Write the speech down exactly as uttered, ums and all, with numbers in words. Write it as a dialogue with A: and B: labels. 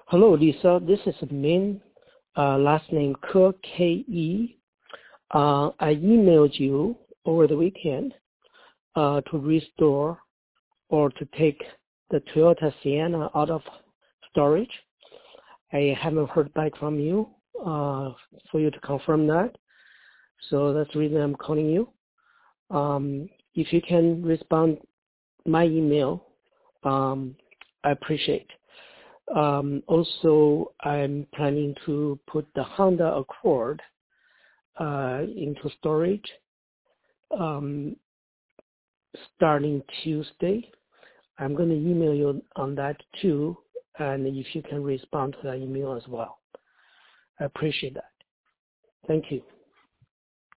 A: Hello, Lisa. This is Min, uh, last name Ke, K E. Uh, I emailed you over the weekend uh, to restore or to take the Toyota Sienna out of storage. I haven't heard back from you uh, for you to confirm that. So that's the reason I'm calling you. Um, if you can respond my email, um, I appreciate. Um, also, I'm planning to put the Honda Accord uh, into storage um, starting Tuesday. I'm going to email you on that too, and if you can respond to that email as well. I appreciate that. Thank you.